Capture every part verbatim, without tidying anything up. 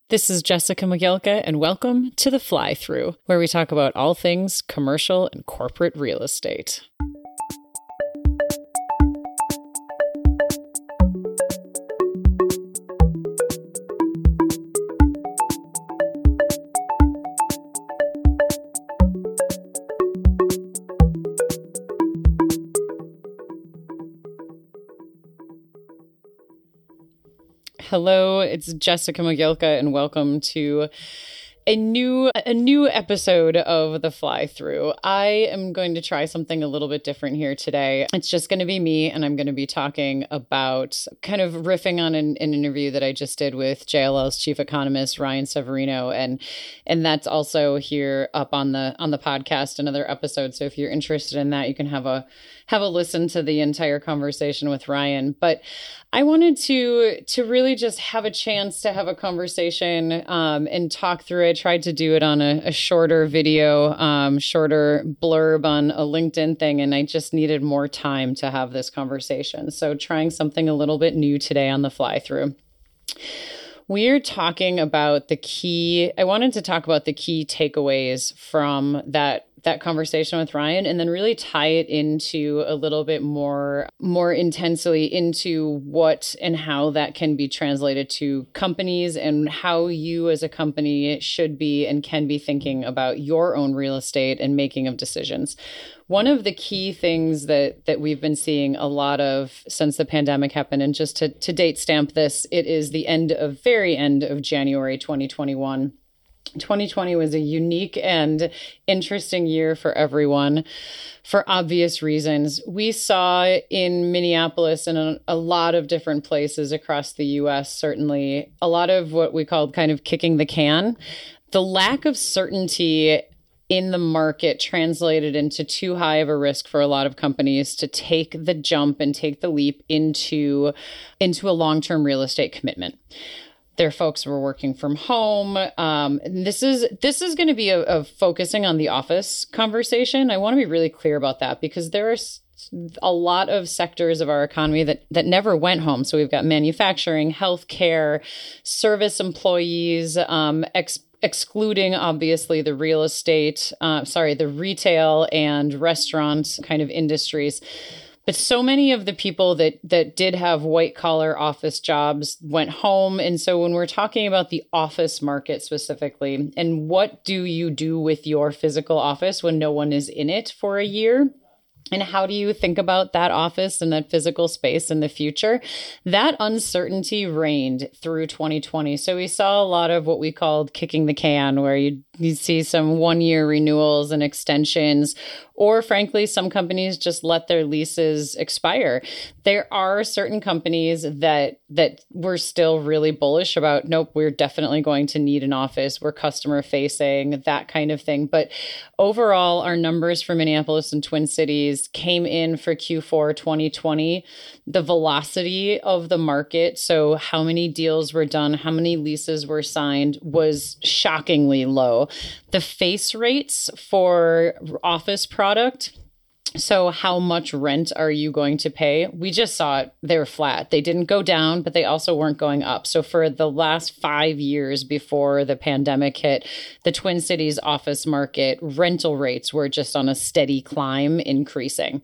This is Jessica Mogilka, and welcome to The Fly Through, where we talk about all things commercial and corporate real estate. Hello, it's Jessica Mogilka, and welcome to a new a new episode of The Fly Through. I am going to try something a little bit different here today. It's just going to be me, and I'm going to be talking about kind of riffing on an, an interview that I just did with J L L's chief economist, Ryan Severino, and and that's also here up on the on the podcast, another episode. So if you're interested in that, you can have a have a listen to the entire conversation with Ryan. But I wanted to to really just have a chance to have a conversation um, and talk through it. I tried to do it on a, a shorter video, um, shorter blurb on a LinkedIn thing, and I just needed more time to have this conversation. So trying something a little bit new today on the fly through. We're talking about the key, I wanted to talk about the key takeaways from that that conversation with Ryan, and then really tie it into a little bit more, more intensely into what and how that can be translated to companies and how you as a company should be and can be thinking about your own real estate and making of decisions. One of the key things that that we've been seeing a lot of since the pandemic happened, and just to, to date stamp this, it is the end of, very end of January twenty twenty-one. twenty twenty was a unique and interesting year for everyone for obvious reasons. We saw in Minneapolis and a, a lot of different places across the U S, certainly, a lot of what we called kind of kicking the can. The lack of certainty in the market translated into too high of a risk for a lot of companies to take the jump and take the leap into, into a long-term real estate commitment. Their folks were working from home. Um, and this is this is going to be a, a focusing on the office conversation. I want to be really clear about that because there are a lot of sectors of our economy that that never went home. So we've got manufacturing, healthcare, service employees, um, ex- excluding obviously the real estate, uh, sorry, the retail and restaurant kind of industries. But so many of the people that that did have white collar office jobs went home. And so when we're talking about the office market specifically, and what do you do with your physical office when no one is in it for a year? And how do you think about that office and that physical space in the future? That uncertainty reigned through twenty twenty. So we saw a lot of what we called kicking the can, where you you see some one-year renewals and extensions, or frankly, some companies just let their leases expire. There are certain companies that that we're still really bullish about. Nope, we're definitely going to need an office. We're customer facing, that kind of thing. But overall, our numbers for Minneapolis and Twin Cities came in for Q four twenty twenty. The velocity of the market, so how many deals were done, how many leases were signed, was shockingly low. The face rates for office product, so how much rent are you going to pay? We just saw it. They were flat. They didn't go down, but they also weren't going up. So for the last five years before the pandemic hit, the Twin Cities office market rental rates were just on a steady climb, increasing.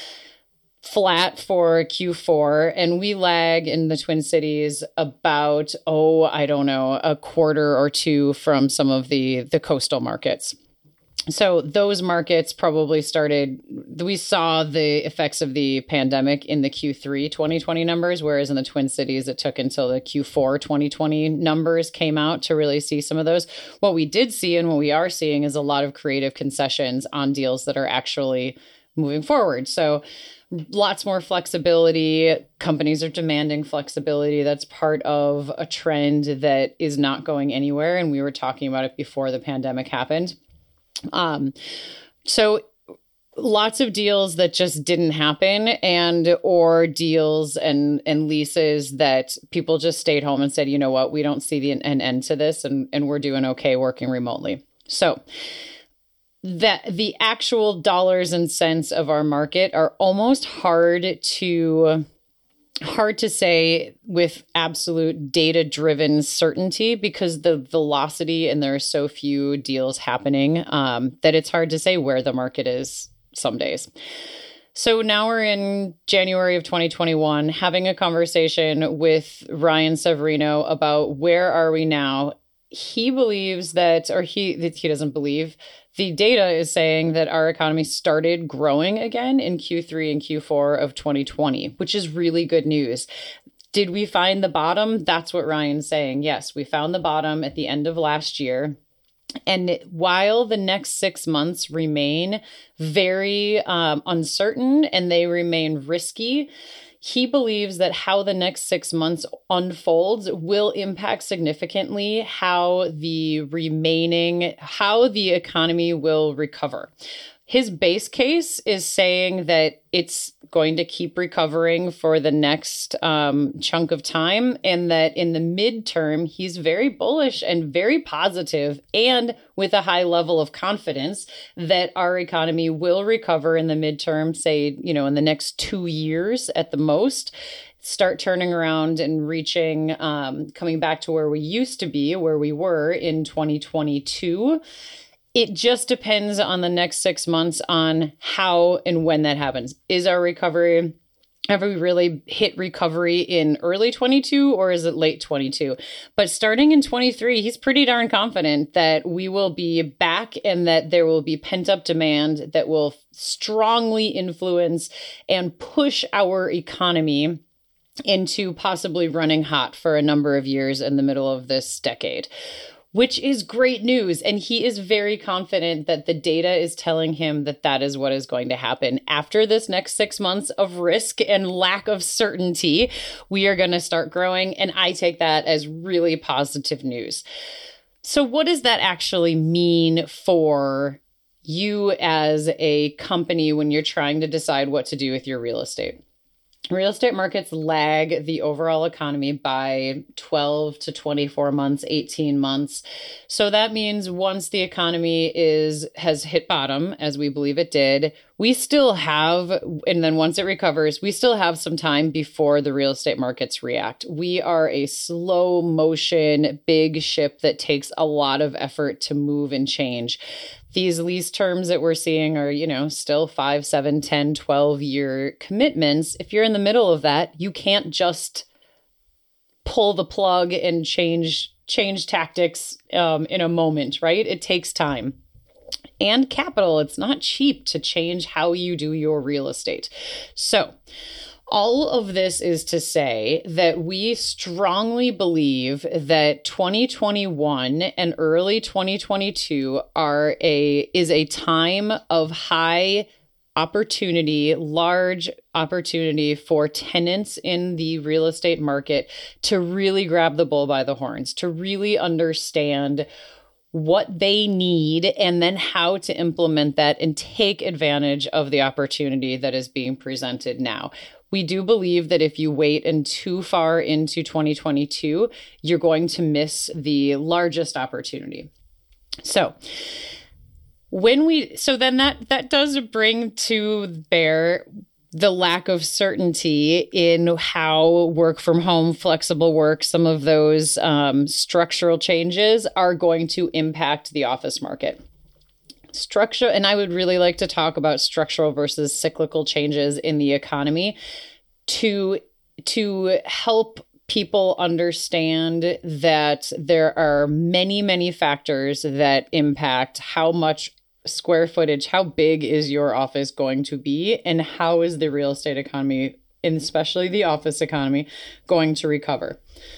Flat for Q four, and we lag in the Twin Cities about, oh, I don't know, a quarter or two from some of the, the coastal markets. So those markets probably started, we saw the effects of the pandemic in the Q three twenty twenty numbers, whereas in the Twin Cities, it took until the Q four twenty twenty numbers came out to really see some of those. What we did see and what we are seeing is a lot of creative concessions on deals that are actually moving forward. So lots more flexibility. Companies are demanding flexibility. That's part of a trend that is not going anywhere. And we were talking about it before the pandemic happened. Um, so lots of deals that just didn't happen, and or deals and and leases that people just stayed home and said, you know what, we don't see the, an end to this, and, and we're doing okay working remotely. So that the actual dollars and cents of our market are almost hard to hard to say with absolute data-driven certainty because the velocity and there are so few deals happening um, that it's hard to say where the market is some days. So now we're in January of twenty twenty-one, having a conversation with Ryan Severino about where are we now. He believes that, or he he doesn't believe, the data is saying that our economy started growing again in Q three and Q four of twenty twenty, which is really good news. Did we find the bottom? That's what Ryan's saying. Yes, we found the bottom at the end of last year. And while the next six months remain very um, uncertain and they remain risky, he believes that how the next six months unfolds will impact significantly how the remaining, how the economy will recover. His base case is saying that it's going to keep recovering for the next um, chunk of time, and that in the midterm, he's very bullish and very positive and with a high level of confidence that our economy will recover in the midterm, say, you know, in the next two years at the most, start turning around and reaching, um, coming back to where we used to be, where we were in twenty twenty-two. It just depends on the next six months on how and when that happens. Is our recovery, have we really hit recovery in early twenty-two or is it late twenty-two? But starting in twenty-three, he's pretty darn confident that we will be back and that there will be pent-up demand that will strongly influence and push our economy into possibly running hot for a number of years in the middle of this decade, which is great news. And he is very confident that the data is telling him that that is what is going to happen. After this next six months of risk and lack of certainty, we are going to start growing. And I take that as really positive news. So what does that actually mean for you as a company when you're trying to decide what to do with your real estate? Real estate markets lag the overall economy by twelve to twenty-four months, eighteen months. So that means once the economy is has hit bottom, as we believe it did, we still have, and then once it recovers, we still have some time before the real estate markets react. We are a slow motion, big ship that takes a lot of effort to move and change. These lease terms that we're seeing are, you know, still five, seven, ten, twelve year commitments. If you're in the middle of that, you can't just pull the plug and change change tactics um, in a moment, right? It takes time. And capital. It's not cheap to change how you do your real estate. So all of this is to say that we strongly believe that twenty twenty-one and early twenty twenty-two are a is a time of high opportunity, large opportunity for tenants in the real estate market to really grab the bull by the horns, to really understand what they need and then how to implement that and take advantage of the opportunity that is being presented now. We do believe that if you wait and too far into twenty twenty-two, you're going to miss the largest opportunity. So when we, so then that, that does bring to bear the lack of certainty in how work from home, flexible work, some of those um, structural changes are going to impact the office market. Structure, and I would really like to talk about structural versus cyclical changes in the economy to, to help people understand that there are many, many factors that impact how much square footage, how big is your office going to be, and how is the real estate economy, and especially the office economy, going to recover.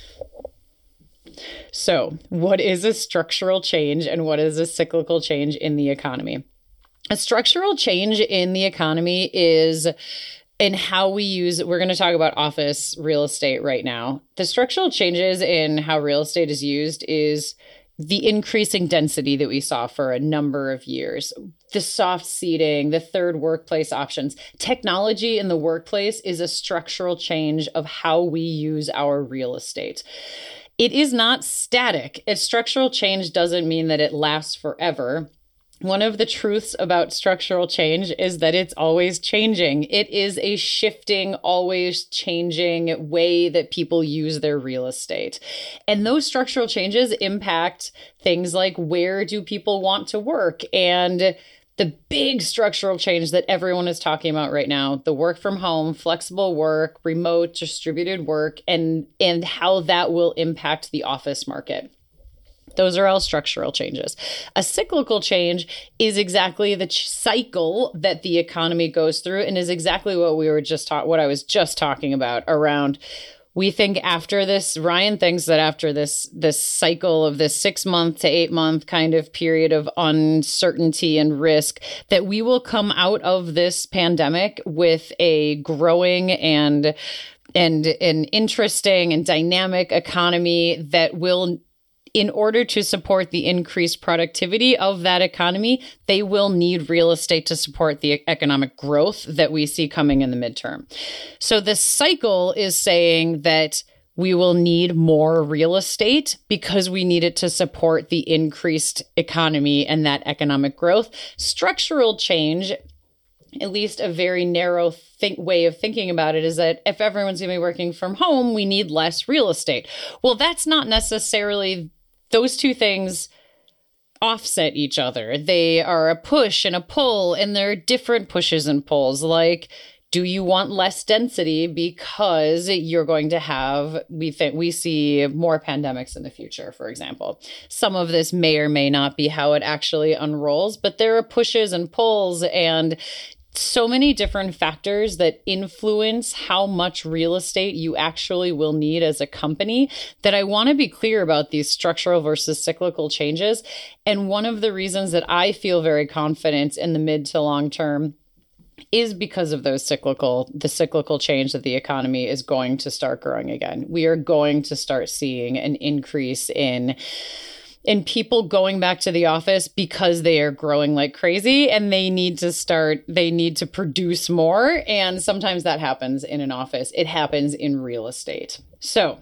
So, what is a structural change and what is a cyclical change in the economy? A structural change in the economy is in how we use, we're going to talk about office real estate right now. The structural changes in how real estate is used is the increasing density that we saw for a number of years, the soft seating, the third workplace options. Technology in the workplace is a structural change of how we use our real estate. It is not static. A structural change doesn't mean that it lasts forever. One of the truths about structural change is that it's always changing. It is a shifting, always changing way that people use their real estate. And those structural changes impact things like, where do people want to work? And the big structural change that everyone is talking about right now, the work from home, flexible work, remote, distributed work, and, and how that will impact the office market. Those are all structural changes. A cyclical change is exactly the ch- cycle that the economy goes through, and is exactly what we were just ta- what I was just talking about around. We think after this, Ryan thinks that after this this cycle of this six month to eight month kind of period of uncertainty and risk, that we will come out of this pandemic with a growing and and an interesting and dynamic economy that will, in order to support the increased productivity of that economy, they will need real estate to support the economic growth that we see coming in the midterm. So the cycle is saying that we will need more real estate because we need it to support the increased economy and that economic growth. Structural change, at least a very narrow think way of thinking about it, is that if everyone's going to be working from home, we need less real estate. Well, that's not necessarily. Those two things offset each other. They are a push and a pull, and there are different pushes and pulls. Like, do you want less density because you're going to have, we think we see more pandemics in the future, for example. Some of this may or may not be how it actually unrolls, but there are pushes and pulls, and so many different factors that influence how much real estate you actually will need as a company, that I want to be clear about these structural versus cyclical changes. And one of the reasons that I feel very confident in the mid to long term is because of those cyclical, the cyclical change that the economy is going to start growing again. We are going to start seeing an increase in in people going back to the office because they are growing like crazy, and they need to start, they need to produce more. And sometimes that happens in an office. It happens in real estate. So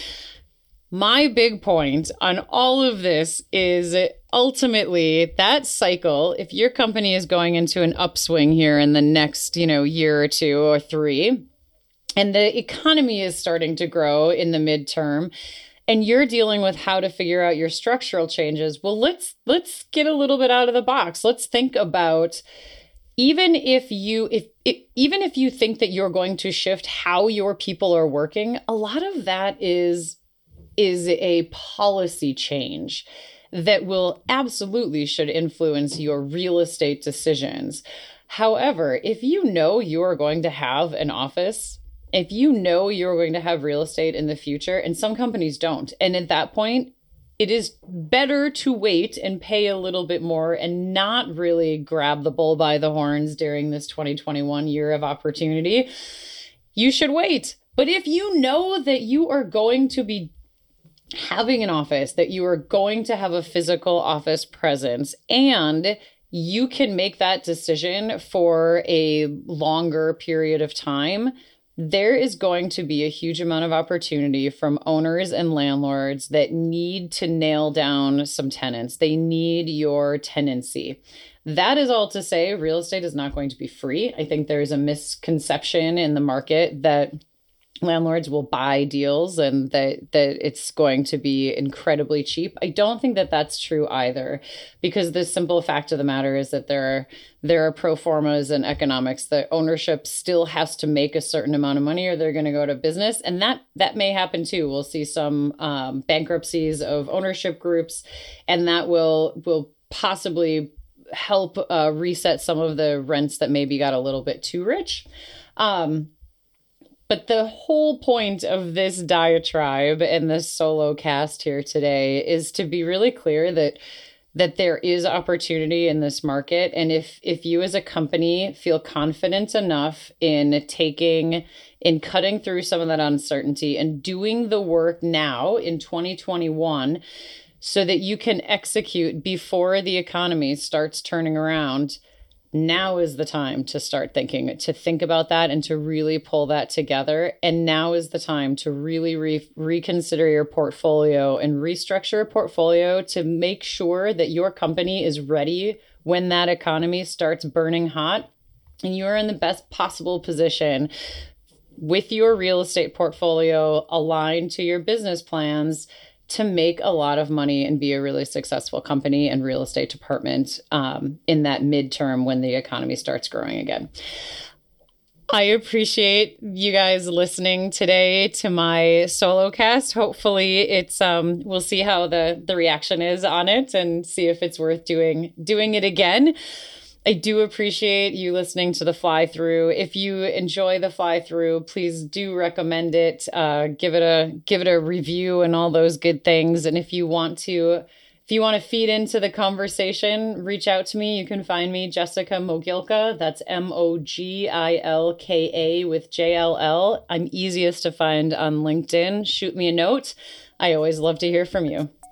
my big point on all of this is ultimately that cycle, if your company is going into an upswing here in the next, you know, year or two or three, and the economy is starting to grow in the midterm, and you're dealing with how to figure out your structural changes, well, let's let's get a little bit out of the box. Let's think about, even if you if, if even if you think that you're going to shift how your people are working, a lot of that is is a policy change that will absolutely should influence your real estate decisions. However, if you know you are going to have an office, if you know you're going to have real estate in the future, and some companies don't, and at that point, it is better to wait and pay a little bit more and not really grab the bull by the horns during this twenty twenty-one year of opportunity. You should wait. But if you know that you are going to be having an office, that you are going to have a physical office presence, and you can make that decision for a longer period of time, there is going to be a huge amount of opportunity from owners and landlords that need to nail down some tenants. They need your tenancy. That is all to say, real estate is not going to be free. I think there's a misconception in the market that landlords will buy deals and that that it's going to be incredibly cheap. I don't think that that's true either, because the simple fact of the matter is that there are there are pro formas and economics that ownership still has to make a certain amount of money or they're going to go to business, and that that may happen too. We'll see some um, bankruptcies of ownership groups, and that will will possibly help uh, reset some of the rents that maybe got a little bit too rich. Um, But the whole point of this diatribe and this solo cast here today is to be really clear that that there is opportunity in this market. And if if you as a company feel confident enough in taking, in cutting through some of that uncertainty and doing the work now in twenty twenty-one so that you can execute before the economy starts turning around, Now is the time to start thinking, to think about that and to really pull that together. And now is the time to really re- reconsider your portfolio and restructure your portfolio to make sure that your company is ready when that economy starts burning hot and you're in the best possible position with your real estate portfolio aligned to your business plans to make a lot of money and be a really successful company and real estate department um, in that midterm when the economy starts growing again. I appreciate you guys listening today to my solo cast. Hopefully it's um we'll see how the the reaction is on it and see if it's worth doing doing it again. I do appreciate you listening to the fly through. If you enjoy the fly through, please do recommend it. Uh, give it a give it a review and all those good things. And if you want to, if you want to feed into the conversation, reach out to me. You can find me Jessica Mogilka. That's M O G I L K A with J L L. I'm easiest to find on LinkedIn. Shoot me a note. I always love to hear from you.